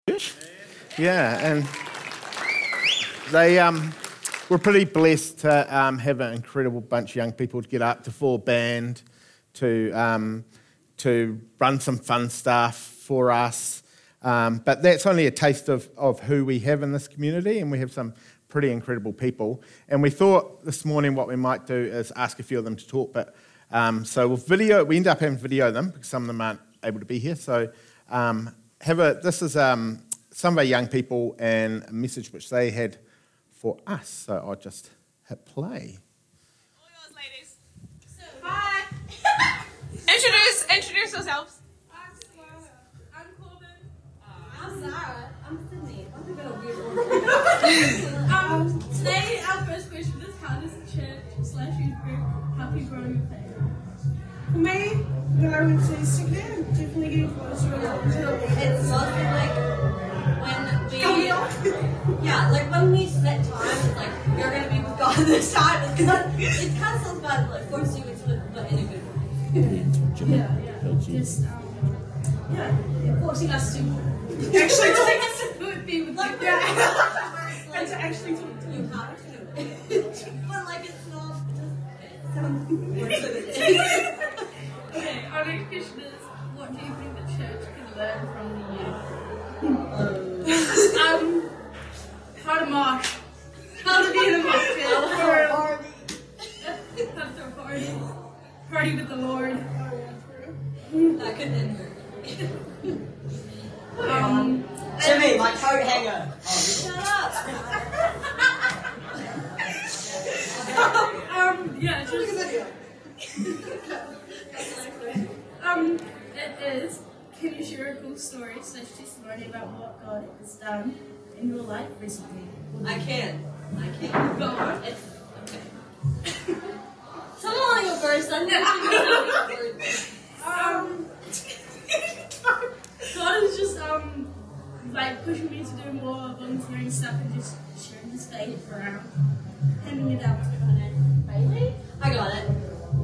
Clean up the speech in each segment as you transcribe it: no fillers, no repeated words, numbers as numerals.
Yeah, and they were pretty blessed to have an incredible bunch of young people to get up, to full band, to run some fun stuff for us. But that's only a taste of who we have in this community, and we have some pretty incredible people. And we thought this morning what we might do is ask a few of them to talk. But so we end up having to video them because some of them aren't able to be here. So this is some of our young people and a message which they had for us. So I'll just hit play. All yours, ladies. So, hi. Introduce yourselves. I'm Corbin. I'm Zara. I'm Sydney. I'm a bit of weird one. Today, our first question is, how does the church/youth group help you grow in your faith? For me, when I went to Sydney, I'm definitely getting closer and closer. It's mostly like when we set time, it's like you're gonna be with God this time. It's kind of sounds bad, but like force you into it, but in a good way. Just forcing us to be with And to actually talk to you have to do it. But like it's not just sounds worse than it is. Okay, our next question is, what do you think the church can learn from the youth? How to march. How to be in a mosh pit. How to throw parties. Party with the Lord. That could end her. Jimmy, my coat hanger. Shut up. It is, can you share a cool story / testimony about what God has done in your life recently? I can. Go on. It's okay. Someone want to go first. I'm not going God is just like pushing me to do more volunteering stuff and just sharing His faith around, handing it out to Bailey. I got it.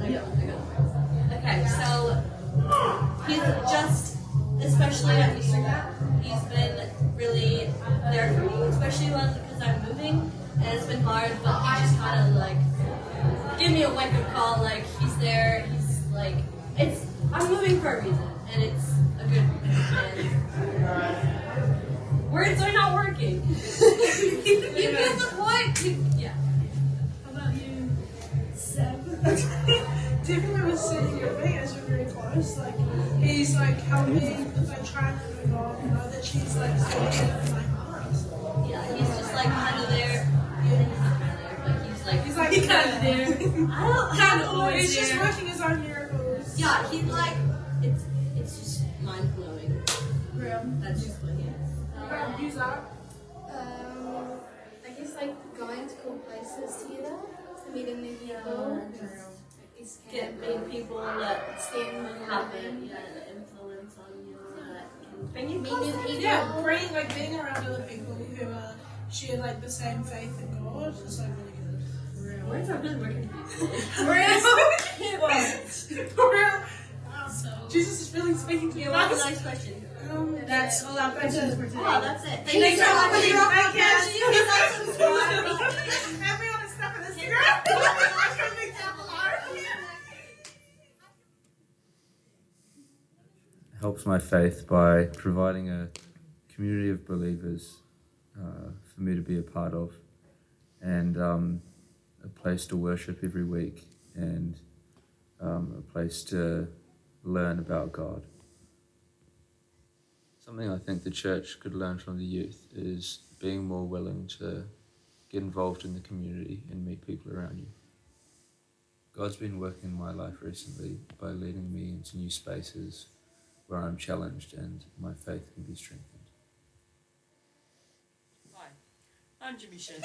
Okay, so he's just, especially at Instagram, he's been really there for me, especially because I'm moving and it's been hard, but he just kind of like give me a wake-up call, like he's there, he's like, I'm moving for a reason, and it's a good reason, and words are not working. You get the point. Yeah. How about you, Seb? Definitely was sitting your feet as you're very close. Like he's like helping as I try to move on, you know that she's like staying in my heart. Yeah, he's just like kind of there. He's like kind of there. I don't Kind of always He's just there. working his own miracles. Yeah, he's like it's just mind blowing. That's just what he is. Use that. I guess like going to cool places together, meeting new people, Meet people that staying have an influence on you that can bring you meet closer. new people. Yeah, being around other people who share like the same faith in God is like really good. Words are really working. For real. So, Jesus is really speaking to me. Yeah, what's the next question? that's all our questions for today. Oh, that's it. Thanks for watching our podcast. You can like subscribe. Have me on his stuff on Instagram. Helps my faith by providing a community of believers for me to be a part of, and a place to worship every week, and a place to learn about God. Something I think the church could learn from the youth is being more willing to get involved in the community and meet people around you. God's been working in my life recently by leading me into new spaces where I'm challenged and my faith can be strengthened. Hi, I'm Jimmy Shen.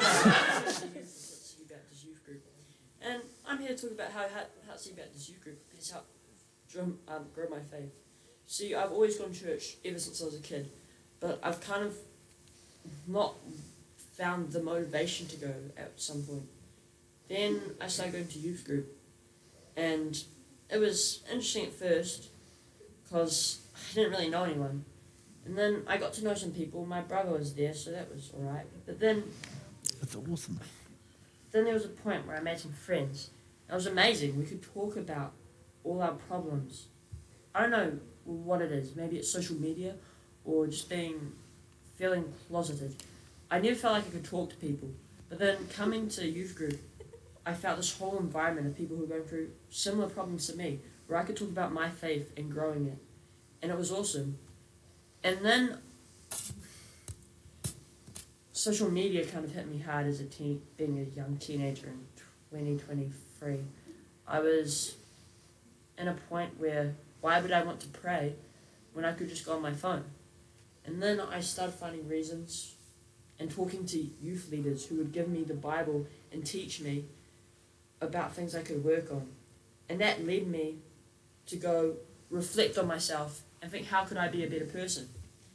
City Baptist Youth Group, and I'm here to talk about how City Baptist Youth Group has helped grow my faith. See, I've always gone to church ever since I was a kid, but I've kind of not found the motivation to go at some point. Then I started going to youth group, and it was interesting at first because I didn't really know anyone, And then I got to know some people. My brother was there, so that was all right. But then That's awesome. there was a point where I made some friends. It was amazing. We could talk about all our problems. I don't know what it is. Maybe it's social media or just feeling closeted. I never felt like I could talk to people. But then coming to youth group, I felt this whole environment of people who were going through similar problems to me, where I could talk about my faith and growing it. And it was awesome. And then social media kind of hit me hard as being a young teenager in 2023. I was in a point where, why would I want to pray when I could just go on my phone? And then I started finding reasons and talking to youth leaders who would give me the Bible and teach me about things I could work on. And that led me to go reflect on myself and think, how could I be a better person?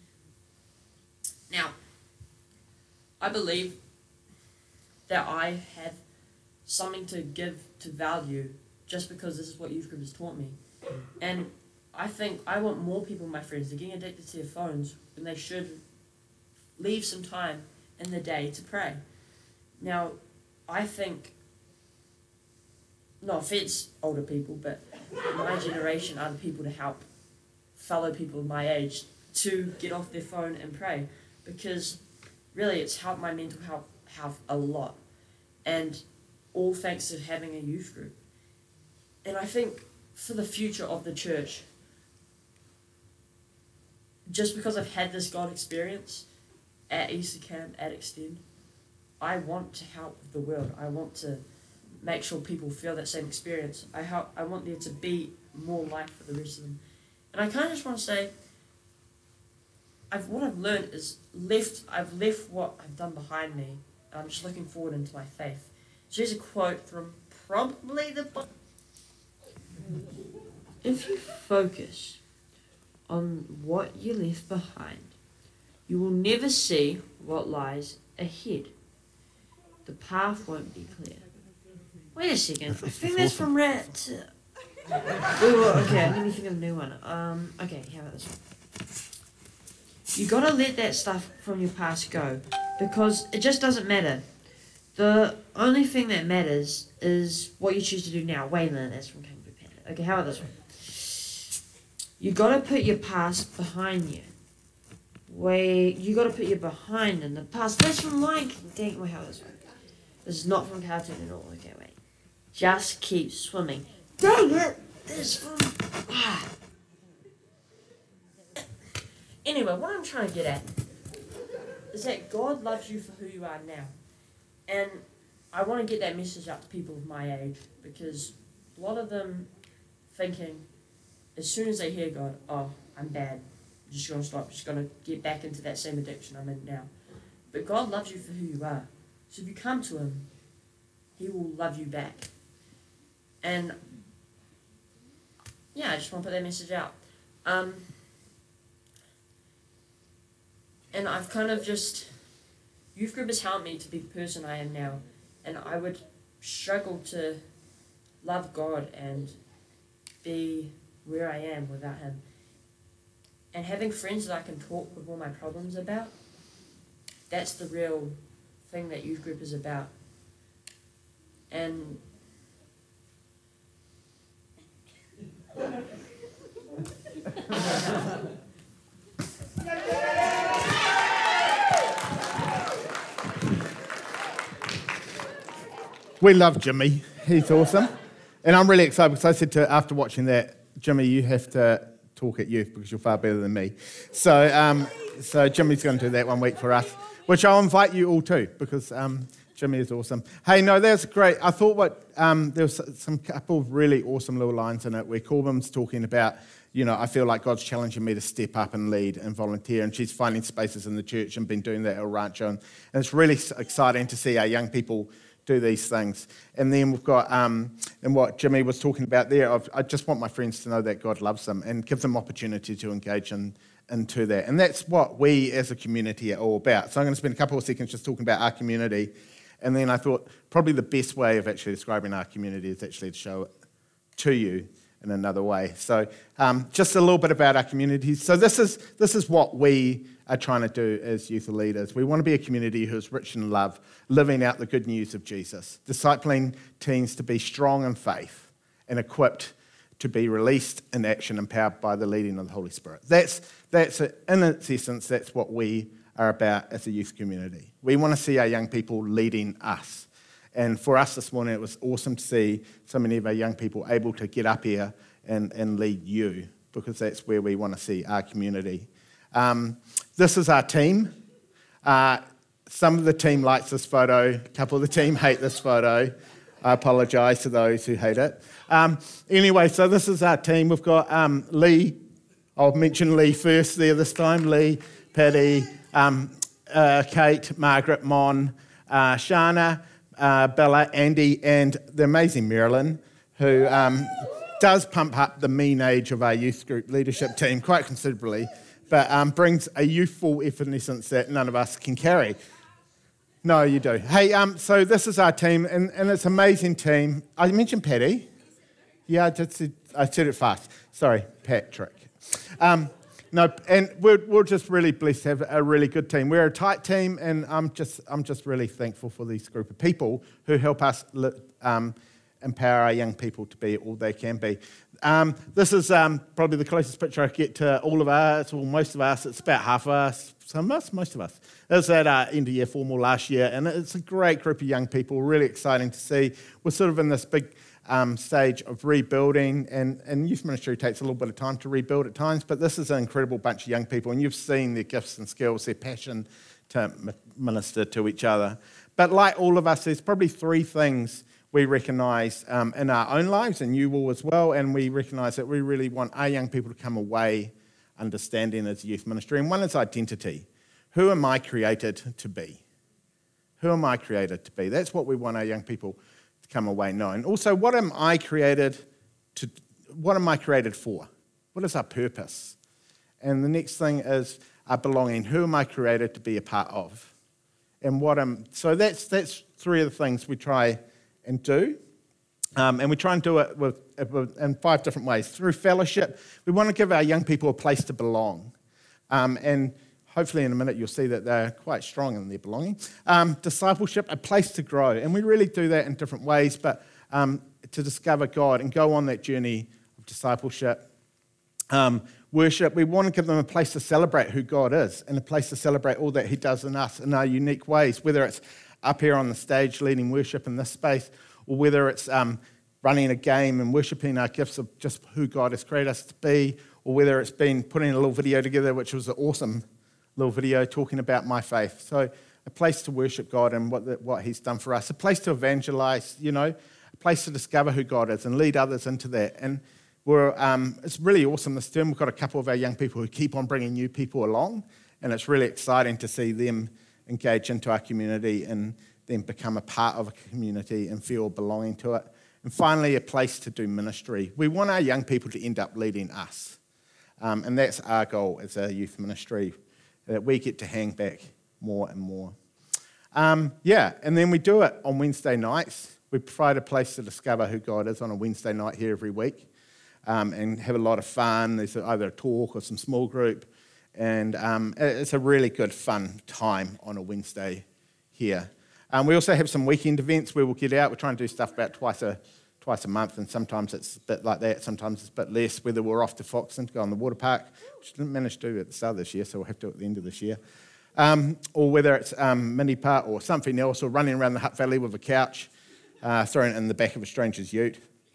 Now, I believe that I have something to give to value just because this is what youth group has taught me. And I think I want more people, my friends, they're getting addicted to their phones when they should leave some time in the day to pray. Now, I think, no offense, older people, but my generation are the people to help fellow people my age to get off their phone and pray, because really it's helped my mental health a lot, and all thanks to having a youth group. And I think for the future of the church, just because I've had this God experience at Easter Camp, at Extend, I want to help the world. I want to make sure people feel that same experience. I want there to be more life for the rest of them. And I kind of just want to say, what I've learned is I've left what I've done behind me, and I'm just looking forward into my faith. So here's a quote from probably the book. If you focus on what you left behind, you will never see what lies ahead. The path won't be clear. Wait a second. I think that's from Rat. Okay, let me think of a new one. Okay, how about this one? You gotta let that stuff from your past go, because it just doesn't matter. The only thing that matters is what you choose to do now. Waylon, that's from King Blue Panda. Okay, how about this one? You gotta put your past behind you. You gotta put your behind in the past. That's from Lion King. Dang, wait, how about this one? This is not from Cartoon at all. Okay, wait. Just keep swimming. Dang it! This from... Anyway, what I'm trying to get at is that God loves you for who you are now. And I want to get that message out to people of my age, because a lot of them thinking, as soon as they hear God, oh, I'm bad, I'm just going to stop, just going to get back into that same addiction I'm in now. But God loves you for who you are. So if you come to Him, He will love you back. And yeah, I just want to put that message out. And I've kind of just, youth group has helped me to be the person I am now. And I would struggle to love God and be where I am without Him. And having friends that I can talk with all my problems about, that's the real thing that youth group is about. And we love Jimmy. He's awesome. And I'm really excited because I said to after watching that, Jimmy, you have to talk at youth because you're far better than me. So Jimmy's going to do that one week for us, which I'll invite you all to, because Jimmy is awesome. Hey, no, that's great. I thought there was some couple of really awesome little lines in it where Corbin's talking about, I feel like God's challenging me to step up and lead and volunteer, and she's finding spaces in the church and been doing that at El Rancho, and it's really exciting to see our young people do these things. And then we've got, and what Jimmy was talking about there, I just want my friends to know that God loves them and give them opportunity to engage into that. And that's what we as a community are all about. So I'm going to spend a couple of seconds just talking about our community. And then I thought probably the best way of actually describing our community is actually to show it to you. in another way. So just a little bit about our community. So this is what we are trying to do as youth leaders. We want to be a community who's rich in love, living out the good news of Jesus, discipling teens to be strong in faith and equipped to be released in action, empowered by the leading of the Holy Spirit. That's in its essence, that's what we are about as a youth community. We want to see our young people leading us. And for us this morning, it was awesome to see so many of our young people able to get up here and lead you, because that's where we want to see our community. This is our team. Some of the team likes this photo. A couple of the team hate this photo. I apologise to those who hate it. Anyway, so this is our team. We've got Lee. I'll mention Lee first there this time. Lee, Paddy, Kate, Margaret, Mon, Shana, Bella, Andy, and the amazing Marilyn, who does pump up the mean age of our youth group leadership team quite considerably, but brings a youthful effervescence that none of us can carry. No, you do. Hey, so this is our team, and it's an amazing team. I mentioned Paddy. Yeah, I said it fast. Sorry, Patrick. No, and we're just really blessed to have a really good team. We're a tight team, and I'm just really thankful for this group of people who help us empower our young people to be all they can be. This is probably the closest picture I get to all of us, or most of us. It's about half of us, some of us, most of us. It was at our end of year formal last year, and it's a great group of young people, really exciting to see. We're sort of in this big stage of rebuilding, and youth ministry takes a little bit of time to rebuild at times, but this is an incredible bunch of young people, and you've seen their gifts and skills, their passion to minister to each other. But like all of us, there's probably three things we recognise in our own lives, and you will as well, and we recognise that we really want our young people to come away understanding as youth ministry, and one is identity. Who am I created to be? Who am I created to be? That's what we want our young people to come away knowing. Also, what am I created for? What is our purpose? And the next thing is our belonging. Who am I created to be a part of? And so that's three of the things we try and do. And we try and do it in 5 different ways. Through fellowship, we want to give our young people a place to belong. And hopefully in a minute you'll see that they're quite strong in their belonging. Discipleship, a place to grow. And we really do that in different ways, but to discover God and go on that journey of discipleship. Worship, we want to give them a place to celebrate who God is and a place to celebrate all that he does in us in our unique ways, whether it's up here on the stage leading worship in this space, or whether it's running a game and worshipping our gifts of just who God has created us to be, or whether it's been putting a little video together, which was an awesome little video talking about my faith. So a place to worship God and what he's done for us, a place to evangelize, a place to discover who God is and lead others into that. And it's really awesome this term. We've got a couple of our young people who keep on bringing new people along, and it's really exciting to see them engage into our community and then become a part of a community and feel belonging to it. And finally, a place to do ministry. We want our young people to end up leading us. And that's our goal as a youth ministry, that we get to hang back more and more. And then we do it on Wednesday nights. We provide a place to discover who God is on a Wednesday night here every week and have a lot of fun. There's either a talk or some small group. And it's a really good, fun time on a Wednesday here. We also have some weekend events where we'll get out. We're trying to do stuff about twice a month, and sometimes it's a bit like that, sometimes it's a bit less, whether we're off to Foxton to go on the water park, which didn't manage to do at the start of this year, so we'll have to do it at the end of this year. Or whether it's mini park or something else, or running around the Hutt Valley with a couch, throwing it in the back of a stranger's ute.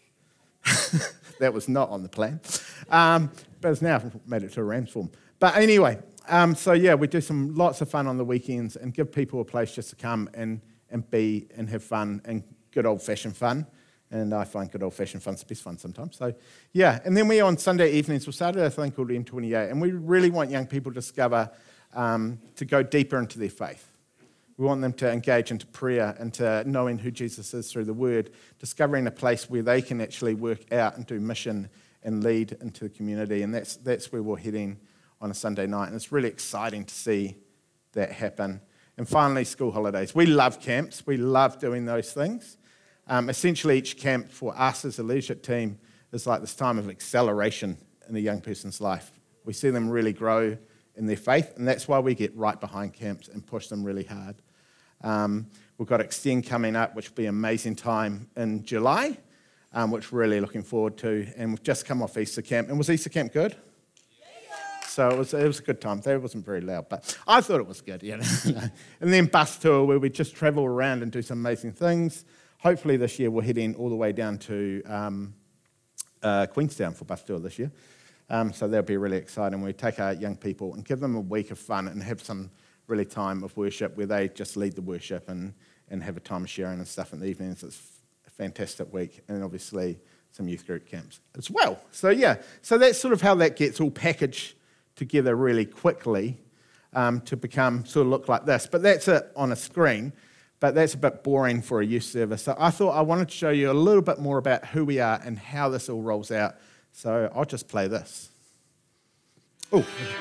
That was not on the plan. But it's now made it to a Rams form. But anyway, we do lots of fun on the weekends and give people a place just to come and be and have fun and good old-fashioned fun. And I find good old-fashioned fun's the best fun sometimes. So, and then on Sunday evenings, we started a thing called M28, and we really want young people to discover, to go deeper into their faith. We want them to engage into prayer, into knowing who Jesus is through the Word, discovering a place where they can actually work out and do mission and lead into the community. And that's where we're heading on a Sunday night. And it's really exciting to see that happen. And finally, school holidays. We love camps. We love doing those things. Essentially, each camp for us as a leadership team is like this time of acceleration in a young person's life. We see them really grow in their faith, and that's why we get right behind camps and push them really hard. We've got Extend coming up, which will be an amazing time in July, which we're really looking forward to. And we've just come off Easter camp. And was Easter camp good? So it was a good time. It wasn't very loud, but I thought it was good. And then bus tour, where we just travel around and do some amazing things. Hopefully this year we're heading all the way down to Queenstown for bus tour this year. So that'll be really exciting. We take our young people and give them a week of fun and have some really time of worship where they just lead the worship and have a time of sharing and stuff in the evenings. It's a fantastic week. And obviously some youth group camps as well. So so that's sort of how that gets all packaged together really quickly to become sort of look like this. But that's it on a screen. But that's a bit boring for a youth service. So I thought I wanted to show you a little bit more about who we are and how this all rolls out. So I'll just play this. Oh.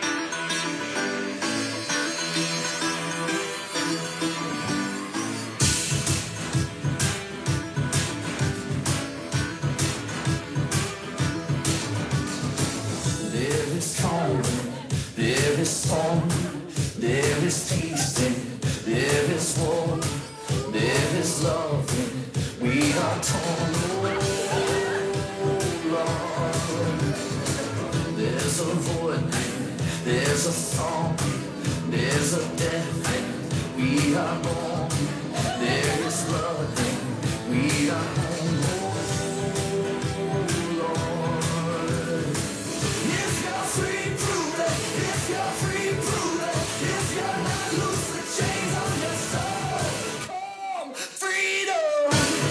There is calm, there is storm, there is feasting, there is war, there is love, we are torn, oh Lord. There's a void, there's a song, there's a death, we are born, there is love, we are home, oh Lord. If you're free, prove it, if you're free, prove it, if you're not loose, the chains on your soul, come, freedom.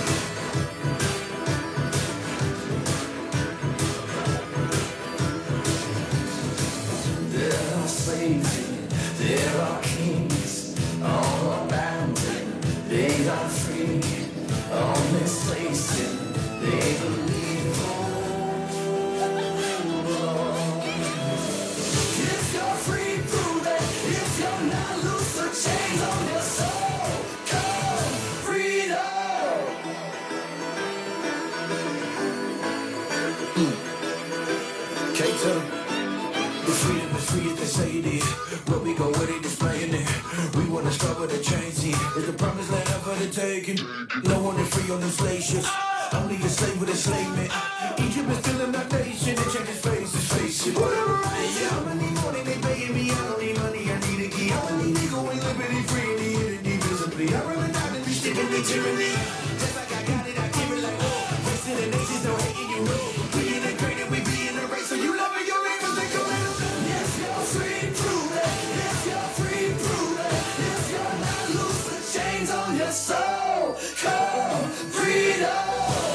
There are slaves, there are kings, all around them, they are free, all misplaced, they believe, oh Lord. If you're free, prove it, if you're not loose, the chains on your soul, come, freedom. K2. The freedom is free, they say it is. Where we go with it, displaying it. We wanna start with a change it. It's the promised land for the taking. No one is free on them slave ships. Only a slave with enslavement. Egypt is still in our nation. It changes faces, face it. Whatever I am, how many money they paying me? I don't need money, I need a key. I only need go and liberty, free in the unity, visibly. I rather not than be sticking to tyranny. Just like I got it, I give it like oh. Rest of the nations, no hating, you know. We integrated, we be in the race. So you love it, you're able to go in. If you're free, prove it. If you're free, prove it. If you're not loose, the chains on your soul. Come, freedom.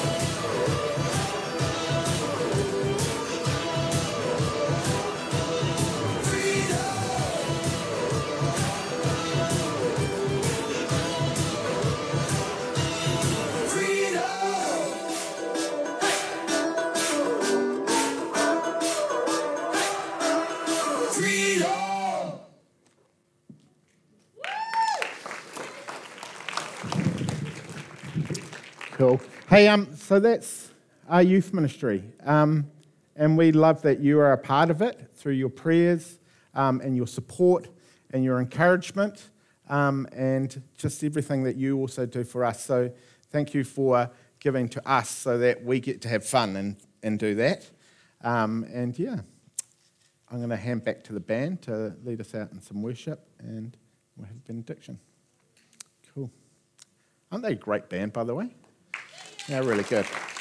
Cool. Hey, so that's our youth ministry, and we love that you are a part of it through your prayers and your support and your encouragement and just everything that you also do for us. So thank you for giving to us so that we get to have fun and do that. I'm going to hand back to the band to lead us out in some worship, and we'll have benediction. Cool. Aren't they a great band, by the way? Yeah, really good.